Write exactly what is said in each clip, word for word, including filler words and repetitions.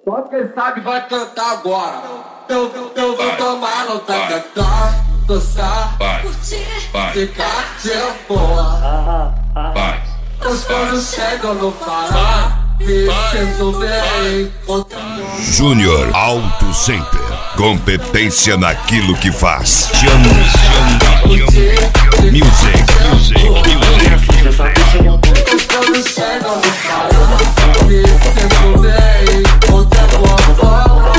Só quem sabe vai cantar agora. Eu, eu, eu vou tomar no tacacá, dançar, curtir, ficar de boa. Os quando chegam no Pará, me sinto bem. Júnior Auto Center. Competência naquilo que faz. Chama, chama, chama. Music, music, music. Os quando chegam no Pará, me sinto bem. Outra boa forma.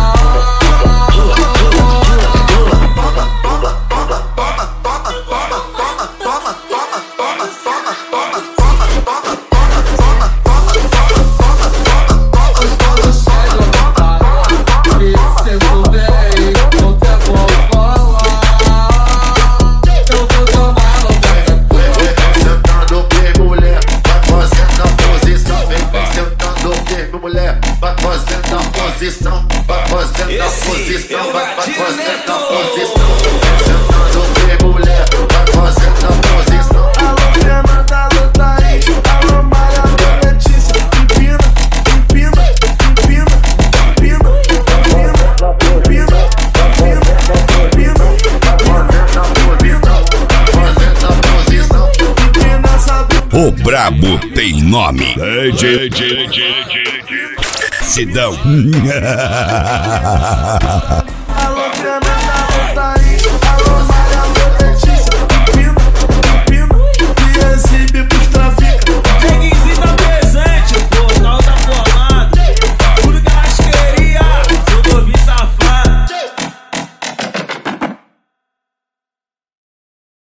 Vai fazendo a posição, vai fazendo a posição, vai fazendo a posição. Sentando bem, mulher, vai fazendo a posição. Alô, Fernanda Lotaí, alô, Maria Letícia. Empina, empina, empina, empina, empina, empina, empina, empina. O brabo tem nome. D J Sidão.